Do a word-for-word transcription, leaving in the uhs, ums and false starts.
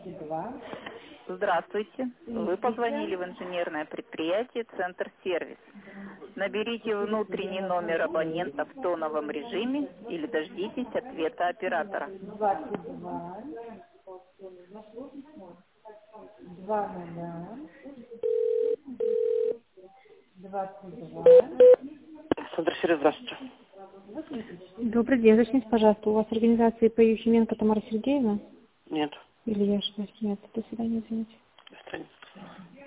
Здравствуйте. Вы позвонили в инженерное предприятие «Центр Сервис». Наберите внутренний номер абонента в тоновом режиме или дождитесь ответа оператора. Центр Сервис, здравствуйте. Добрый день. Уточните, пожалуйста, у вас организация ИП Ющеменко Тамара Сергеевна? Нет. Или я ошибаюсь? Нет. До свидания, извините. До свидания.